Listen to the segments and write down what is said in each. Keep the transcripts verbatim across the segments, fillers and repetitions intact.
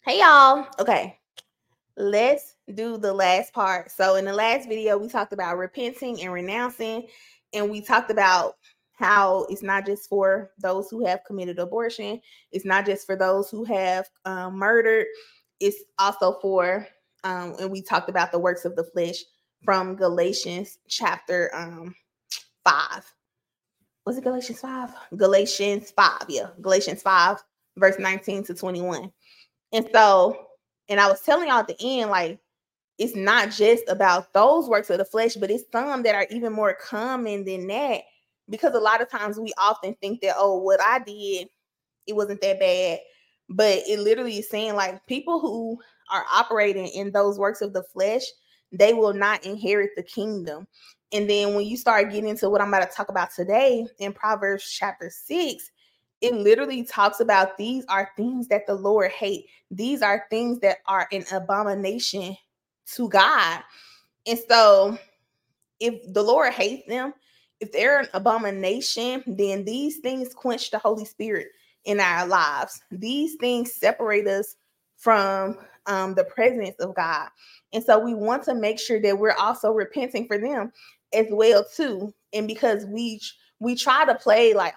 Hey y'all. Okay, let's do the last part. So in the last video, we talked about repenting and renouncing, and we talked about how it's not just for those who have committed abortion, it's not just for those who have um, murdered, it's also for, um, and we talked about the works of the flesh from Galatians chapter um, five. Was it Galatians five? Galatians five, yeah, Galatians five, verse nineteen to twenty-one. And so, and I was telling y'all at the end, like, it's not just about those works of the flesh, but it's some that are even more common than that. Because a lot of times we often think that, oh, what I did, it wasn't that bad. But it literally is saying, like, people who are operating in those works of the flesh, they will not inherit the kingdom. And then when you start getting into what I'm about to talk about today in Proverbs chapter six, it literally talks about these are things that the Lord hate. These are things that are an abomination to God. And so if the Lord hates them, if they're an abomination, then these things quench the Holy Spirit in our lives. These things separate us from um, the presence of God. And so we want to make sure that we're also repenting for them as well too. And because we we try to play like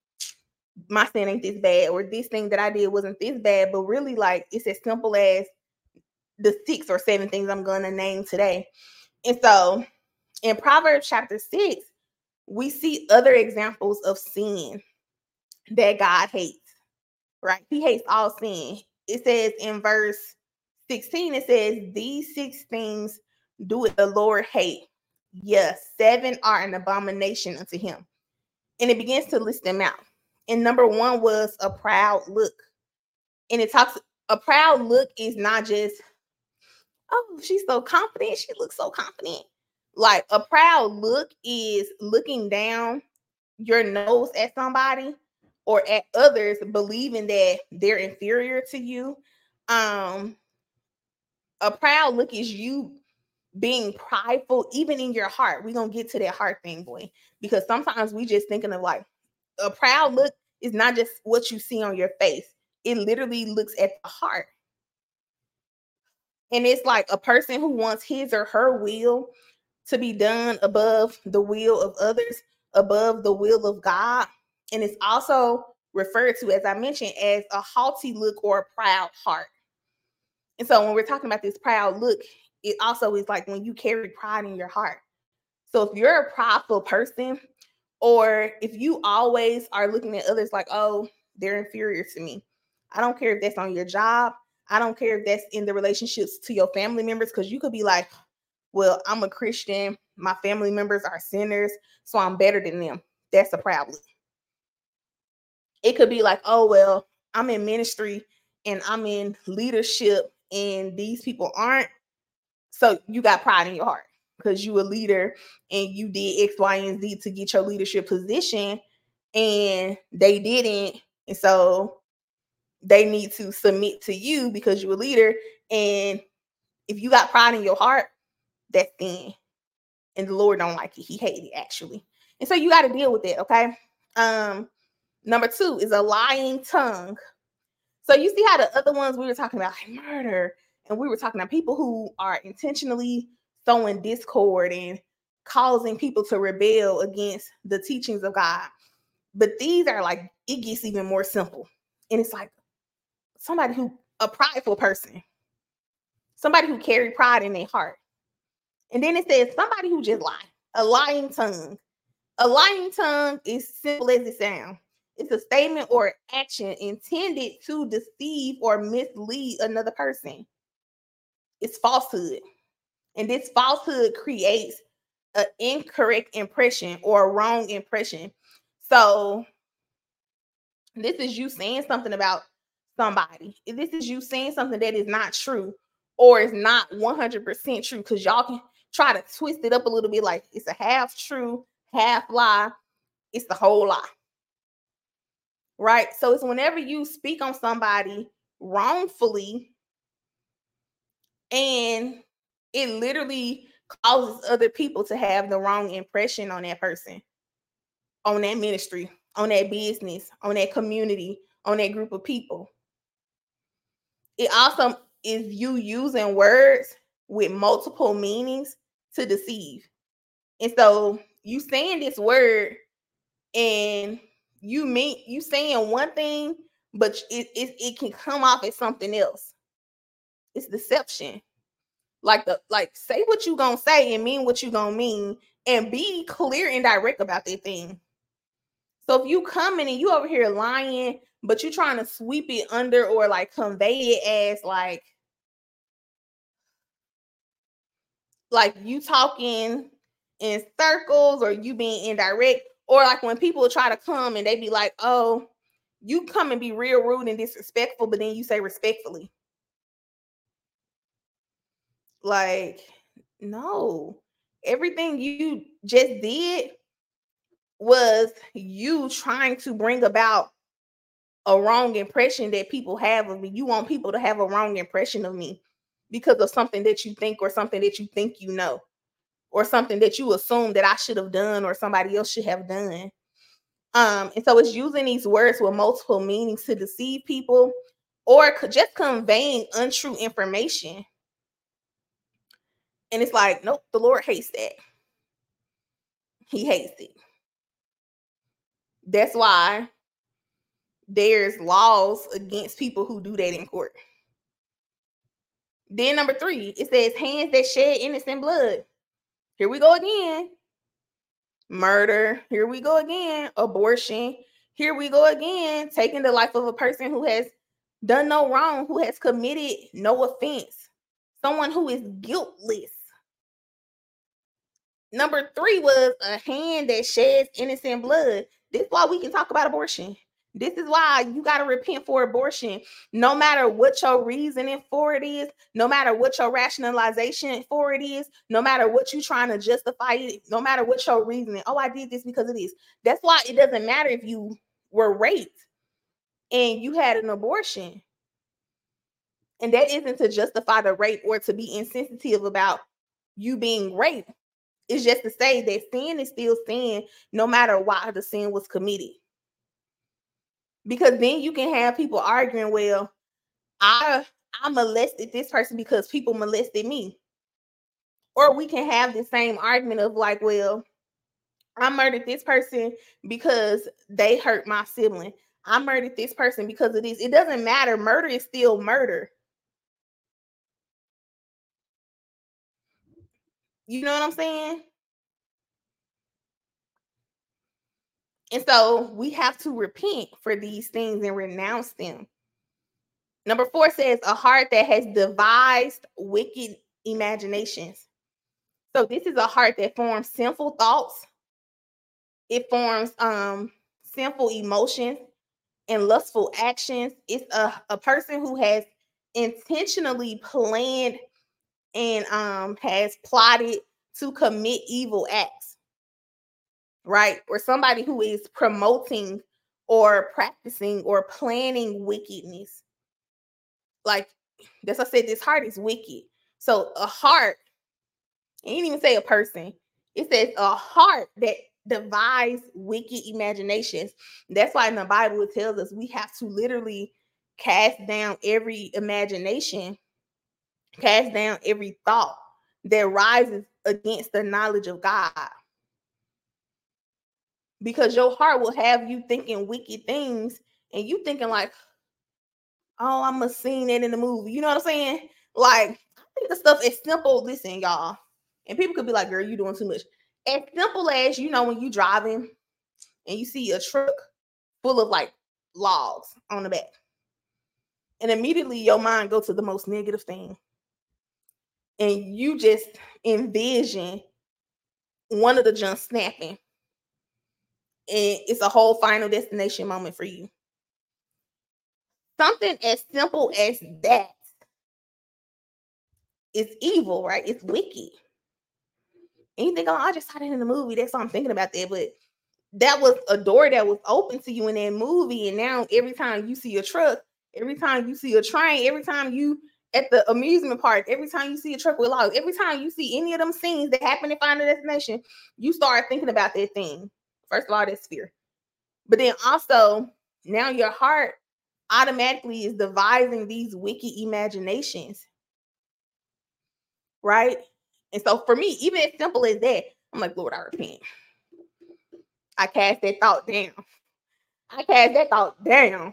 my sin ain't this bad, or this thing that I did wasn't this bad, but really, like, it's as simple as the six or seven things I'm gonna name today. And so in Proverbs chapter six, we see other examples of sin that God hates, right? He hates all sin. It says in verse sixteen, it says, these six things do it the Lord hate. Yes, seven are an abomination unto him. And it begins to list them out. And number one was a proud look. And it talks, a proud look is not just, oh, she's so confident. She looks so confident. Like, a proud look is looking down your nose at somebody or at others, believing that they're inferior to you. Um, a proud look is you being prideful, even in your heart. We're gonna get to that heart thing, boy, because sometimes we just thinking of like a proud look is not just what you see on your face. It literally looks at the heart. And it's like a person who wants his or her will to be done above the will of others, above the will of God. And it's also referred to, as I mentioned, as a haughty look or a proud heart. And so when we're talking about this proud look, it also is like when you carry pride in your heart. So if you're a prideful person, or if you always are looking at others like, oh, they're inferior to me. I don't care if that's on your job. I don't care if that's in the relationships to your family members, because you could be like, well, I'm a Christian. My family members are sinners, so I'm better than them. That's a problem. It could be like, oh, well, I'm in ministry and I'm in leadership and these people aren't. So you got pride in your heart because you a leader and you did X, Y, and Z to get your leadership position and they didn't. And so they need to submit to you because you're a leader. And if you got pride in your heart, that's sin. And the Lord don't like it. He hates it, actually. And so you got to deal with it, okay? Um, number two is a lying tongue. So you see how the other ones we were talking about, like murder, and we were talking about people who are intentionally sowing discord and causing people to rebel against the teachings of God. But these are like, it gets even more simple. And it's like somebody who, a prideful person, somebody who carry pride in their heart. And then it says somebody who just lie, a lying tongue. A lying tongue is simple as it sounds. It's a statement or action intended to deceive or mislead another person. It's falsehood. And this falsehood creates an incorrect impression or a wrong impression. So this is you saying something about somebody. This is you saying something that is not true or is not one hundred percent true, because y'all can try to twist it up a little bit like it's a half true, half lie. It's the whole lie. Right? So it's whenever you speak on somebody wrongfully and it literally causes other people to have the wrong impression on that person, on that ministry, on that business, on that community, on that group of people. It also is you using words with multiple meanings to deceive. And so you saying this word and you mean you saying one thing, but it, it, it can come off as something else. It's deception. Like the like say what you gonna say and mean what you gonna mean, and be clear and direct about that thing. So if you coming and you over here lying, but you trying to sweep it under or like convey it as like like you talking in circles or you being indirect, or like when people try to come and they be like, oh, you come and be real rude and disrespectful, but then you say respectfully. Like, no, everything you just did was you trying to bring about a wrong impression that people have of me. You want people to have a wrong impression of me because of something that you think or something that you think you know, or something that you assume that I should have done or somebody else should have done. Um, and so it's using these words with multiple meanings to deceive people or just conveying untrue information. And it's like, nope, the Lord hates that. He hates it. That's why there's laws against people who do that in court. Then number three, it says hands that shed innocent blood. Here we go again. Murder. Here we go again. Abortion. Here we go again. Taking the life of a person who has done no wrong, who has committed no offense. Someone who is guiltless. Number three was a hand that sheds innocent blood. This is why we can talk about abortion. This is why you got to repent for abortion. No matter what your reasoning for it is, no matter what your rationalization for it is, no matter what you're trying to justify it, no matter what your reasoning. Oh, I did this because of this. That's why it doesn't matter if you were raped and you had an abortion. And that isn't to justify the rape or to be insensitive about you being raped. It's just to say that sin is still sin no matter why the sin was committed. Because then you can have people arguing, well, I I molested this person because people molested me. Or we can have the same argument of like, well, I murdered this person because they hurt my sibling. I murdered this person because of this. It doesn't matter. Murder is still murder. You know what I'm saying? And so we have to repent for these things and renounce them. Number four says a heart that has devised wicked imaginations. So this is a heart that forms sinful thoughts. It forms um, sinful emotions and lustful actions. It's a, a person who has intentionally planned and um, has plotted to commit evil acts, right? Or somebody who is promoting or practicing or planning wickedness. Like, that's what I said, this heart is wicked. So a heart, it didn't even say a person. It says a heart that devises wicked imaginations. That's why in the Bible it tells us we have to literally cast down every imagination, cast down every thought that rises against the knowledge of God. Because your heart will have you thinking wicked things and you thinking like, oh, I must seen that in the movie. You know what I'm saying? Like, I think the stuff is simple. Listen, y'all. And people could be like, girl, you doing too much. As simple as, you know, when you driving and you see a truck full of like logs on the back. And immediately your mind goes to the most negative thing. And you just envision one of the jumps snapping. And it's a whole final destination moment for you. Something as simple as that is evil, right? It's wicked. And you think, oh, I just saw that in the movie. That's why I'm thinking about that. But that was a door that was open to you in that movie. And now every time you see a truck, every time you see a train, every time you at the amusement park, every time you see a truck with logs, every time you see any of them scenes that happen in Final Destination, you start thinking about that thing. First of all, that's fear. But then also, now your heart automatically is devising these wicked imaginations, right? And so for me, even as simple as that, I'm like, Lord, I repent. I cast that thought down. I cast that thought down.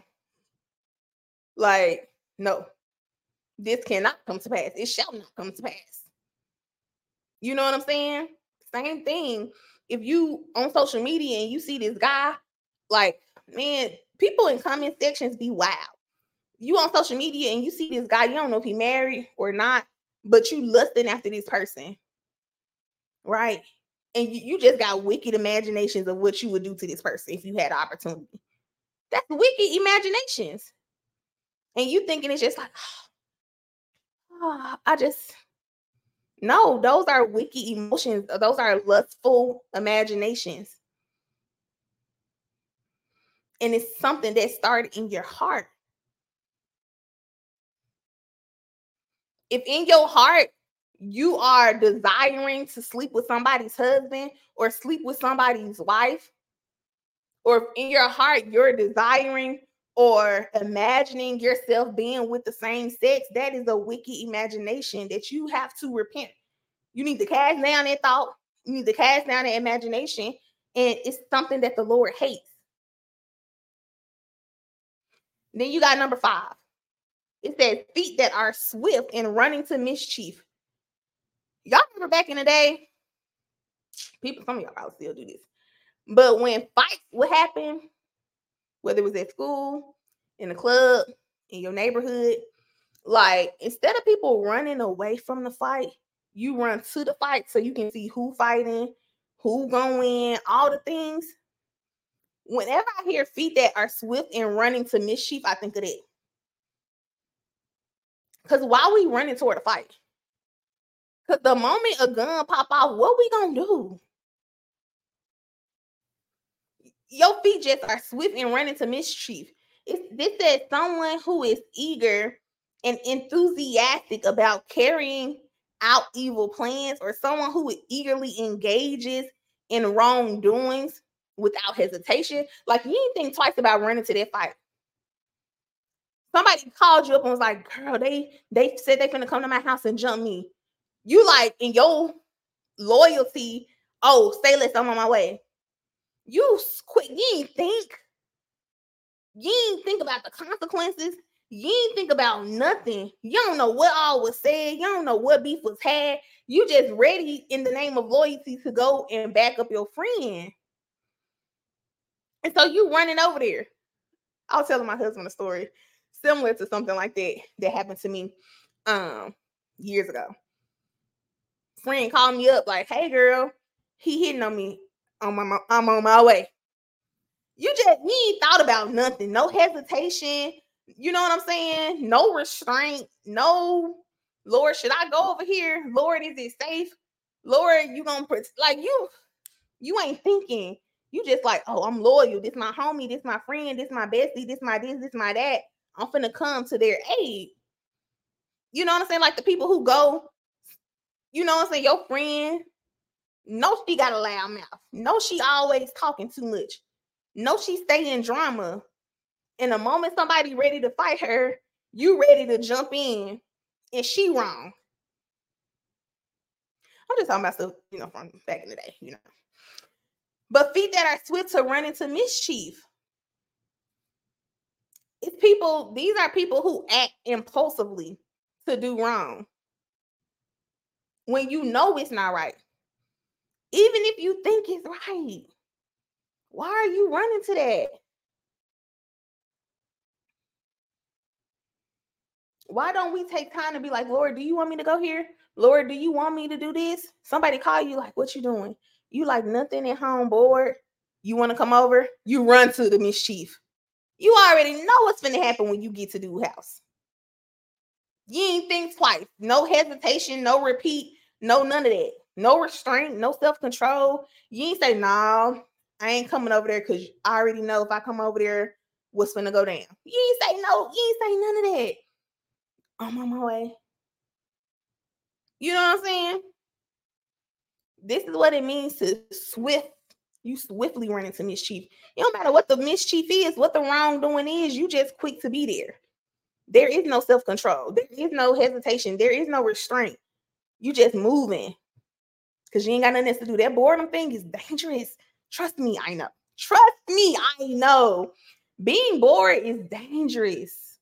Like, no, this cannot come to pass. It shall not come to pass. You know what I'm saying? Same thing. If you on social media and you see this guy, like, man, people in comment sections be wild. You on social media and you see this guy, you don't know if he married or not, but you lusting after this person, right? And you, you just got wicked imaginations of what you would do to this person if you had the opportunity. That's wicked imaginations. And you thinking it's just like, oh, I just, no, those are wicked emotions. Those are lustful imaginations. And it's something that started in your heart. If in your heart you are desiring to sleep with somebody's husband or sleep with somebody's wife, or in your heart you're desiring or imagining yourself being with the same sex, that is a wicked imagination that you have to repent. You need to cast down that thought. You need to cast down that imagination. And it's something that the Lord hates. Then you got number five. It says feet that are swift in running to mischief. Y'all remember back in the day, people, some of y'all probably still do this, but when fights would happen, whether it was at school, in the club, in your neighborhood, like instead of people running away from the fight, you run to the fight so you can see who fighting, who going, all the things. Whenever I hear feet that are swift in running to mischief, I think of that. Because why we running toward a fight? Because the moment a gun pop off, what we gonna do? Your feet just are swift and running to mischief. It's, this says someone who is eager and enthusiastic about carrying out evil plans, or someone who eagerly engages in wrongdoings without hesitation. Like, you didn't think twice about running to that fight. Somebody called you up and was like, girl, they they said they finna come to my house and jump me. You like, in your loyalty, oh, say less, I'm on my way. You quit. You ain't think. You ain't think about the consequences. You ain't think about nothing. You don't know what all was said. You don't know what beef was had. You just ready in the name of loyalty to go and back up your friend. And so you running over there. I was telling my husband a story similar to something like that that happened to me um years ago. Friend called me up like, hey girl, he hitting on me. On my, I'm on my way. You just, you ain't thought about nothing. No hesitation. You know what I'm saying? No restraint. No, Lord, should I go over here? Lord, is it safe? Lord, you gonna, like, you, you ain't thinking. You just like, oh, I'm loyal. This my homie. This my friend. This my bestie. This my this. This my that. I'm finna come to their aid. You know what I'm saying? Like the people who go, you know what I'm saying? Your friend, no, she got a loud mouth. No, she always talking too much. No, she stay in drama. In the moment somebody ready to fight her, you ready to jump in, and she wrong. I'm just talking about stuff, you know, from back in the day, you know. But feet that are swift to run into mischief. It's people, these are people who act impulsively to do wrong when you know it's not right. Even if you think it's right, why are you running to that? Why don't we take time to be like, Lord, do you want me to go here? Lord, do you want me to do this? Somebody call you like, what you doing? You like nothing at home, bored? You want to come over? You run to the mischief. You already know what's going to happen when you get to the house. You ain't think twice. No hesitation, no repeat, no none of that. No restraint, no self-control. You ain't say, no, nah, I ain't coming over there because I already know if I come over there, what's going to go down. You ain't say no. You ain't say none of that. I'm on my way. You know what I'm saying? This is what it means to swift, you swiftly run into mischief. It don't matter what the mischief is, what the wrongdoing is, you just quick to be there. There is no self-control. There is no hesitation. There is no restraint. You just moving because you ain't got nothing else to do. That boredom thing is dangerous. Trust me, I know. Trust me, I know. Being bored is dangerous.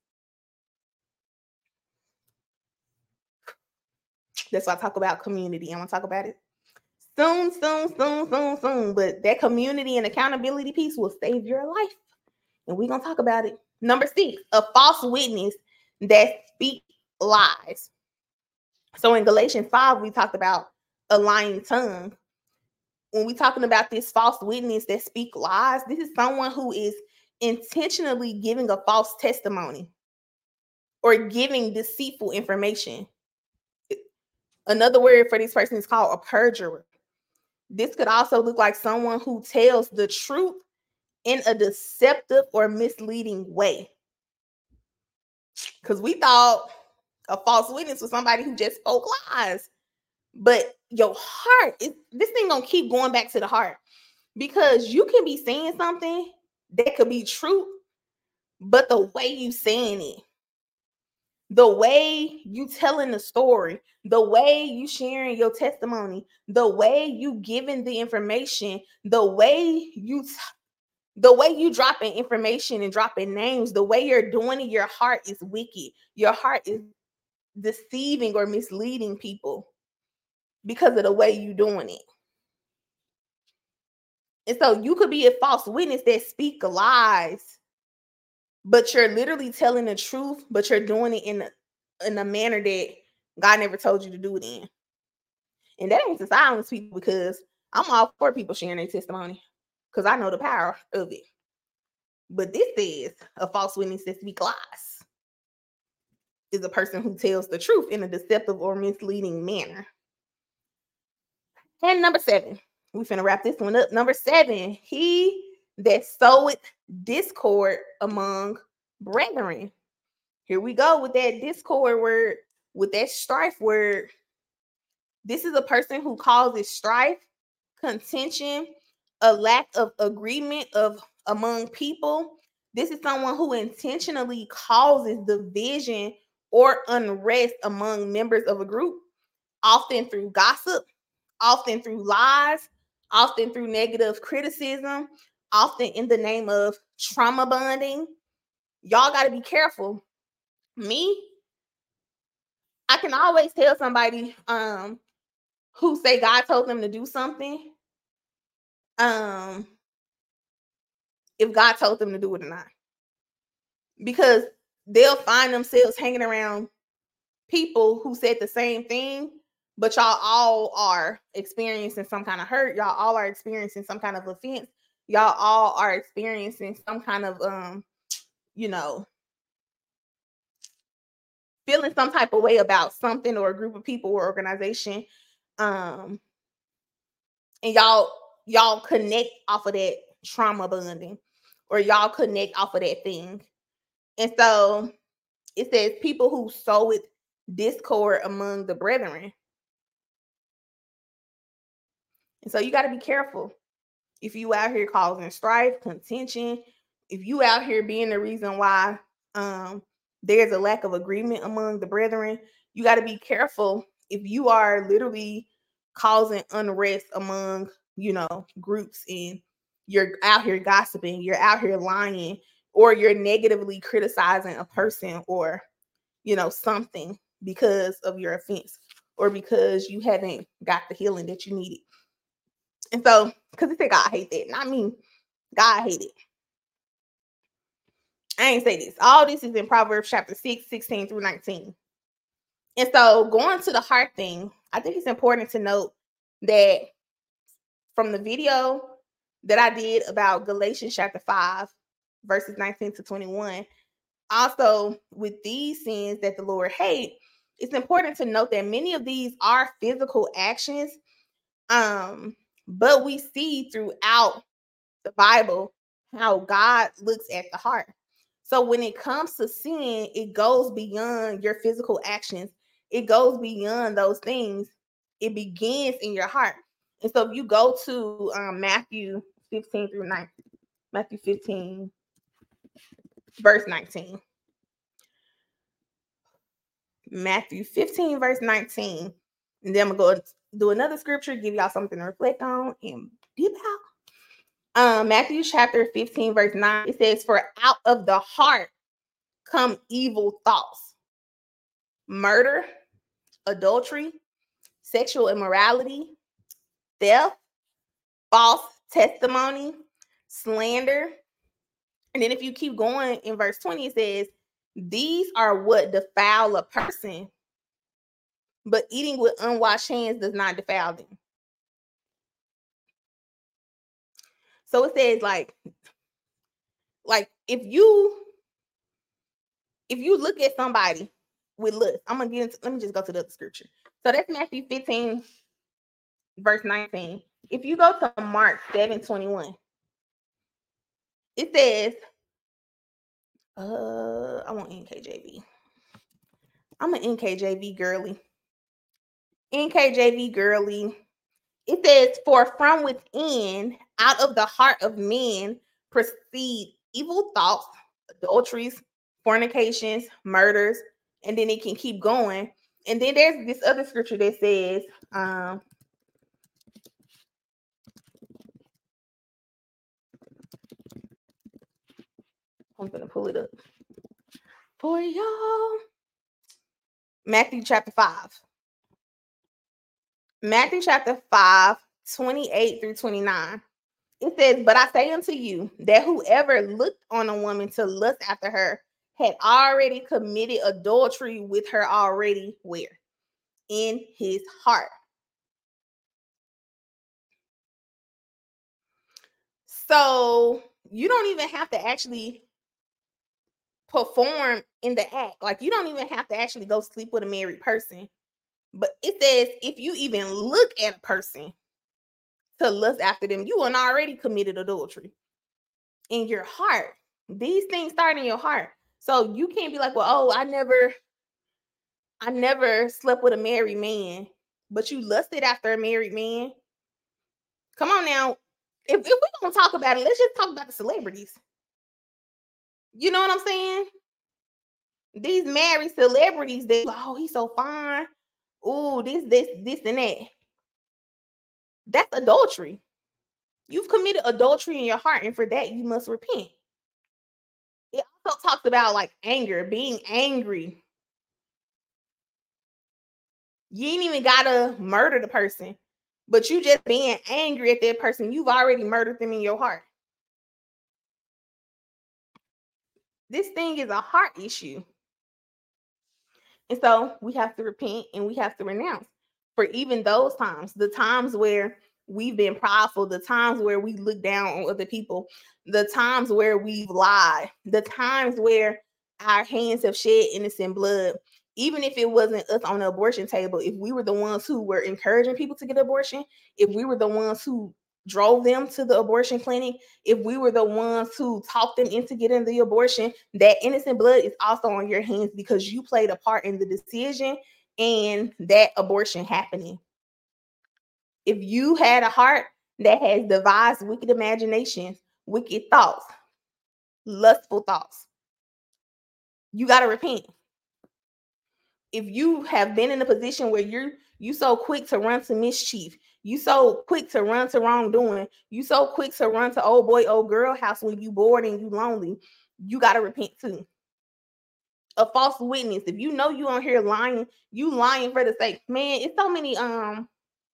That's why I talk about community. I'm going to talk about it soon, soon, soon, soon, soon. But that community and accountability piece will save your life. And we're going to talk about it. Number six, a false witness that speaks lies. So in Galatians five, we talked about a lying tongue. When we're talking about this false witness that speak lies, this is someone who is intentionally giving a false testimony or giving deceitful information. Another word for this person is called a perjurer. This could also look like someone who tells the truth in a deceptive or misleading way. Because we thought a false witness was somebody who just spoke lies. But your heart, is this thing gonna keep going back to the heart. Because you can be saying something that could be true, but the way you saying it, the way you telling the story, the way you sharing your testimony, the way you giving the information, the way you t- the way you dropping information and dropping names, the way you're doing it, your heart is wicked. Your heart is deceiving or misleading people because of the way you doing it. And so you could be a false witness that speak lies, but you're literally telling the truth, but you're doing it in a, in a manner that God never told you to do it in. And that ain't to silence people, because I'm all for people sharing their testimony because I know the power of it. But this is a false witness that speak lies. Is a person who tells the truth in a deceptive or misleading manner. And number seven, we finna wrap this one up. Number seven, he that soweth discord among brethren. Here we go with that discord word, with that strife word. This is a person who causes strife, contention, a lack of agreement of among people. This is someone who intentionally causes division or unrest among members of a group, often through gossip, often through lies, often through negative criticism, often in the name of trauma bonding. Y'all got to be careful. Me, I can always tell somebody um, who say God told them to do something, um, if God told them to do it or not. Because they'll find themselves hanging around people who said the same thing, but y'all all are experiencing some kind of hurt. Y'all all are experiencing some kind of offense. Y'all all are experiencing some kind of, um, you know, feeling some type of way about something or a group of people or organization. Um, and y'all, y'all connect off of that trauma bonding, or y'all connect off of that thing. And so it says people who sow it discord among the brethren. And so you got to be careful. If you out here causing strife, contention, if you out here being the reason why um, there's a lack of agreement among the brethren, you got to be careful if you are literally causing unrest among, you know, groups, and you're out here gossiping, you're out here lying, or you're negatively criticizing a person or, you know, something because of your offense or because you haven't got the healing that you needed. And so, because it said God hate that, not me. God hate it. I ain't say this. All this is in Proverbs chapter six, sixteen through nineteen. And so, going to the heart thing, I think it's important to note that from the video that I did about Galatians chapter five, verses nineteen to twenty-one, also with these sins that the Lord hates, it's important to note that many of these are physical actions. Um, but we see throughout the Bible how God looks at the heart. So when it comes to sin, it goes beyond your physical actions. It goes beyond those things. It begins in your heart. And so if you go to um, Matthew fifteen through nineteen. Matthew fifteen, verse nineteen. Matthew fifteen, verse nineteen. And then I'm going to go do another scripture, give y'all something to reflect on and deep out. Um, Matthew chapter fifteen, verse nine. It says, "For out of the heart come evil thoughts, murder, adultery, sexual immorality, theft, false testimony, slander." And then if you keep going in verse twenty, it says, "These are what defile a person, but eating with unwashed hands does not defile them." So it says, like, like if you if you look at somebody with lust, I'm gonna get into, let me just go to the other scripture. So that's Matthew fifteen, verse nineteen. If you go to Mark seven twenty-one, it says, uh, I want N K J V. I'm an N K J V girly. N K J V girly. It says, "For from within, out of the heart of men, proceed evil thoughts, adulteries, fornications, murders," and then it can keep going. And then there's this other scripture that says, um, I'm gonna pull it up for y'all. Matthew chapter five. Matthew chapter five, twenty-eight through twenty-nine. It says, "But I say unto you that whoever looked on a woman to lust after her had already committed adultery with her already where? In his heart." So you don't even have to actually perform in the act. Like, you don't even have to actually go sleep with a married person. But it says if you even look at a person to lust after them, you have already committed adultery in your heart. These things start in your heart. So you can't be like, well, oh, I never, I never slept with a married man, but you lusted after a married man. Come on now. If, if we're gonna talk about it, let's just talk about the celebrities. You know what I'm saying? These married celebrities, they like, oh, he's so fine. Oh, this, this, this, and that. That's adultery. You've committed adultery in your heart, and for that, you must repent. It also talks about like anger, being angry. You ain't even gotta murder the person, but you just being angry at that person, you've already murdered them in your heart. This thing is a heart issue. And so we have to repent and we have to renounce for even those times, the times where we've been prideful, the times where we look down on other people, the times where we've lied, the times where our hands have shed innocent blood. Even if it wasn't us on the abortion table, if we were the ones who were encouraging people to get abortion, if we were the ones who drove them to the abortion clinic, if we were the ones who talked them into getting the abortion, that innocent blood is also on your hands because you played a part in the decision and that abortion happening. If you had a heart that has devised wicked imaginations, wicked thoughts, lustful thoughts, you got to repent. If you have been in a position where you're you so quick to run to mischief, you so quick to run to wrongdoing, you so quick to run to old boy, old girl house when you bored and you lonely, you got to repent too. A false witness, if you know you on here lying, you lying for the sake, man, it's so many um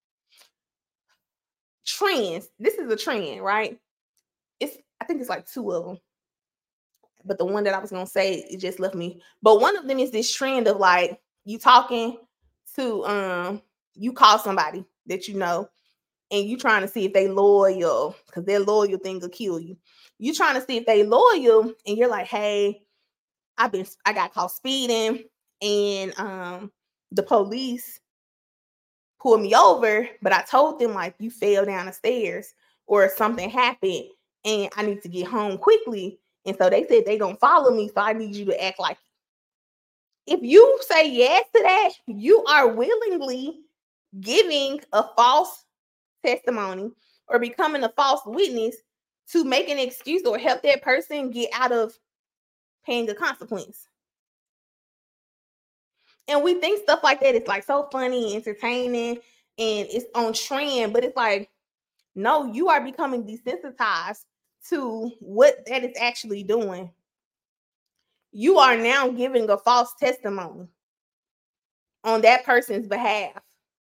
trends. This is a trend, right? It's I think it's like two of them. But the one that I was gonna say, it just left me. But one of them is this trend of like you talking to um you call somebody that you know and you trying to see if they loyal because their loyal thing will kill you. You trying to see if they loyal and you're like, hey, I've been I got caught speeding and um the police pulled me over, but I told them like you fell down the stairs or something happened and I need to get home quickly. And so they said they gonna follow me, so I need you to act like it. If you say yes to that, you are willingly giving a false testimony or becoming a false witness to make an excuse or help that person get out of paying a consequence. And we think stuff like that is like so funny, entertaining, and it's on trend, but it's like, no, you are becoming desensitized to what that is actually doing. You are now giving a false testimony on that person's behalf.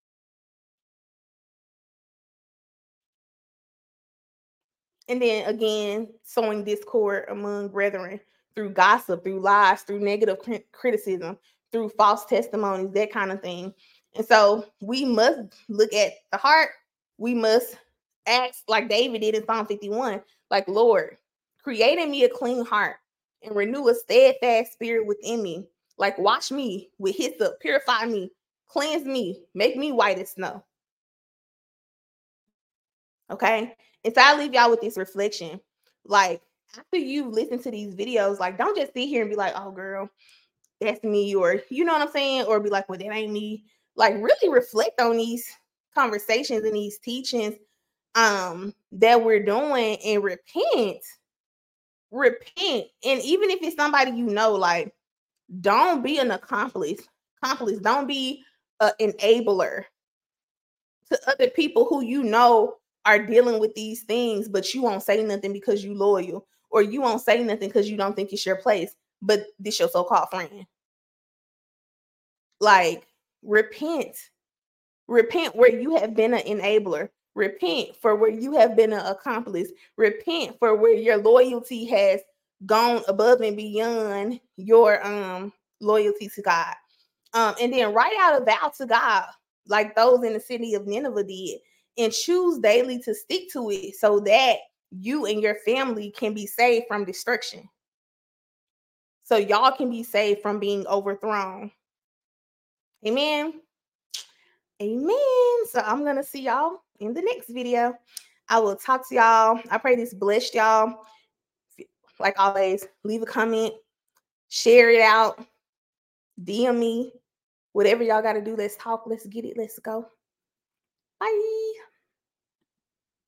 And then again, sowing discord among brethren through gossip, through lies, through negative criticism, through false testimonies, that kind of thing. And so we must look at the heart. We must ask, like David did in Psalm fifty-one, like, Lord, create in me a clean heart and renew a steadfast spirit within me. Like, wash me with hyssop, purify me, cleanse me, make me white as snow. Okay. And so I leave y'all with this reflection. Like, after you listen to these videos, like, don't just sit here and be like, oh, girl, that's me, or you know what I'm saying? Or be like, well, that ain't me. Like, really reflect on these conversations and these teachings um that we're doing and repent. Repent. And even if it's somebody you know, like, don't be an accomplice. Accomplice. Don't be an enabler to other people who you know are dealing with these things, but you won't say nothing because you loyal, or you won't say nothing because you don't think it's your place, but this your so-called friend. Like, repent. Repent where you have been an enabler. Repent for where you have been an accomplice. Repent for where your loyalty has gone above and beyond your um loyalty to God. Um, and then write out a vow to God, like those in the city of Nineveh did, and choose daily to stick to it so that you and your family can be saved from destruction. So y'all can be saved from being overthrown. Amen. Amen. So I'm going to see y'all in the next video. I will talk to y'all. I pray this blessed y'all. Like always, leave a comment, share it out, D M me, whatever y'all got to do. Let's talk. Let's get it. Let's go. Bye.